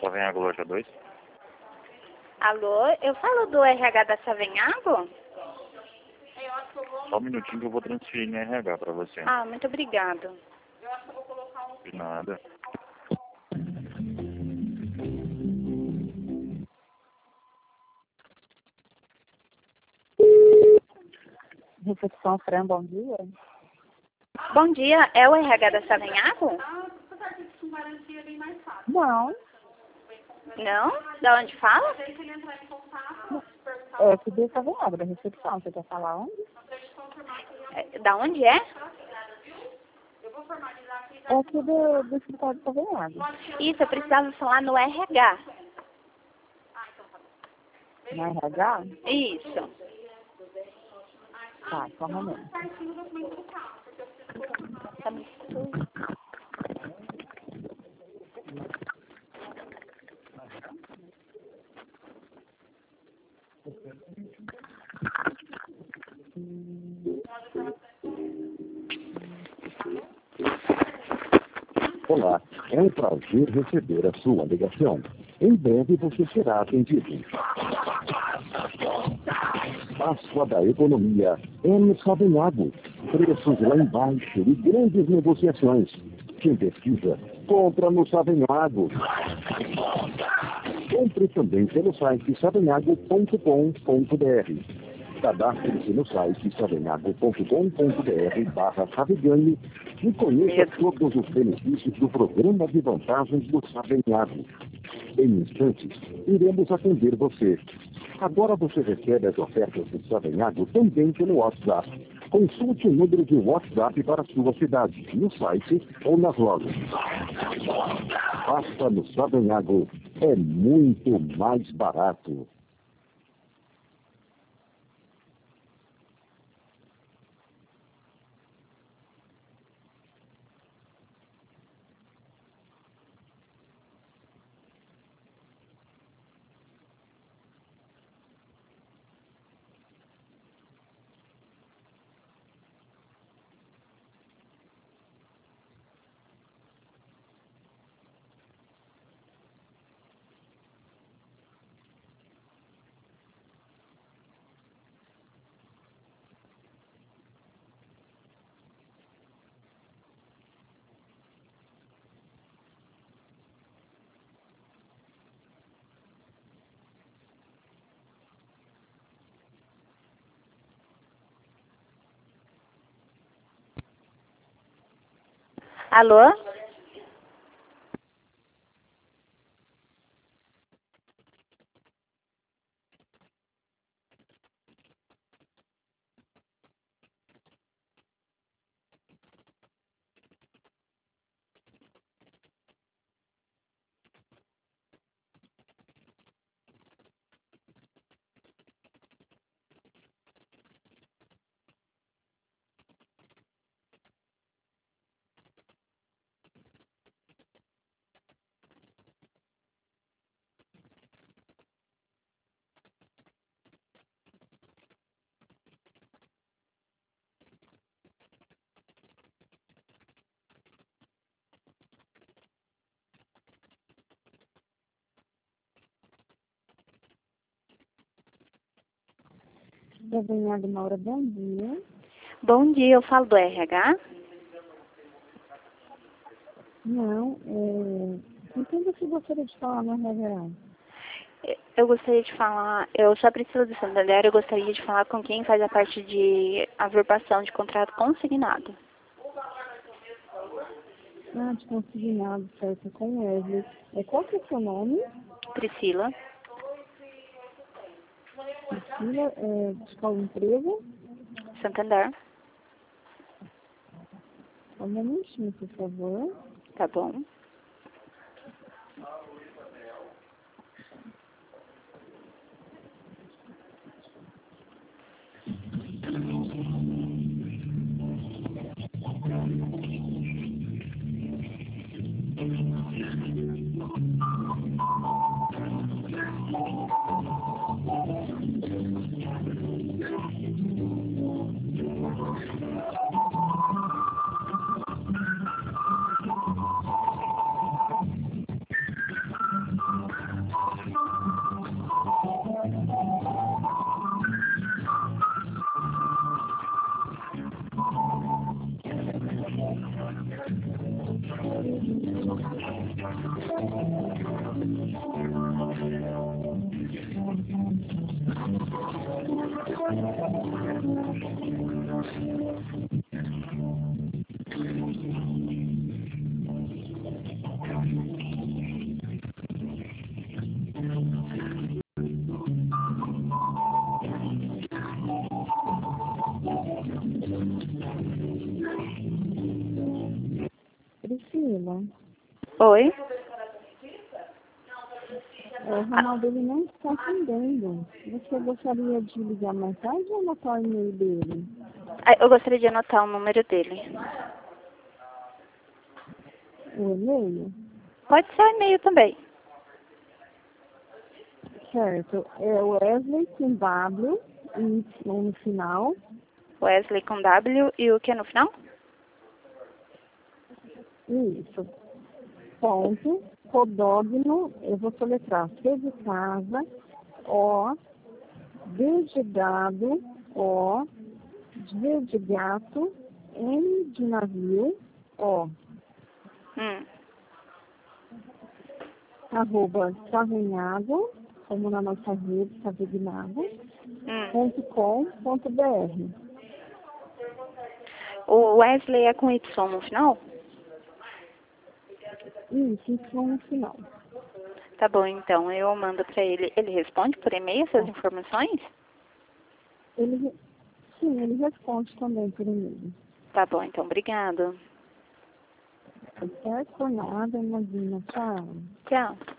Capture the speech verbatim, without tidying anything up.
Savenhago, loja dois. Alô, eu falo do R H da Savenhago? Só um minutinho que eu vou transferir no R H pra você. Ah, muito obrigado. De nada. Recepção Fran, bom dia. Bom dia, é o R H da Savenhago? Não, Não? Da onde fala? é aqui do Savenhago, da recepção. Você quer falar onde? É, Da onde é? É aqui do, do escritório do Savenhago. Isso, eu precisava falar no R H. No R H? Isso. Tá, só um momento. Tá muito... Olá, é um prazer receber a sua ligação. Em breve você será atendido. Páscoa da economia é no Savenhago. Preços lá embaixo e grandes negociações. Quem pesquisa, compra no Savenhago. Compre também pelo site savenhago ponto com ponto br. Cadastre-se no site savenhago ponto com ponto br barra Saveganhe e conheça todos os benefícios do programa de vantagens do Savenhago. Em instantes, iremos atender você. Agora você recebe as ofertas do Savenhago também pelo WhatsApp. Consulte o número de WhatsApp para a sua cidade, no site ou nas lojas. Pasta no Savenhago é muito mais barato. Alô? Savenhago Maura, bom dia. Bom dia, eu falo do R H? Não, é... Com quem você gostaria de falar no R H? Eu gostaria de falar, eu só preciso do Santander, eu gostaria de falar com quem faz a parte de averbação de contrato consignado. Ah, de consignado, certo, com o Wesley. É, qual que é o seu nome? Priscila, Priscila, é, de qual empresa? Santander, Só um momentinho, por favor. tá bom? Priscila, Oi? o ramal dele não está atendendo. Você gostaria de ligar mais tarde ou anotar o e-mail dele? Ah, eu gostaria de anotar o número dele. O e-mail? Pode ser o e-mail também. Certo. É Wesley com W e Y no final. Wesley com W e o que no final? Isso. Ponto. Codogno. Eu vou soletrar. C de casa. O. D de dado. O. G de gato. N de navio. O. Hum. Arroba Savenhago, como na nossa rede, Savenhago, Hum. ponto com, ponto br. O Wesley é com Y no final? Isso, isso no final. Tá bom, então eu mando pra ele. Ele responde por e-mail essas informações? Ele, sim, ele responde também por e-mail. Tá bom, então obrigado. Certo? Por nada, imagina. Tchau. Tchau.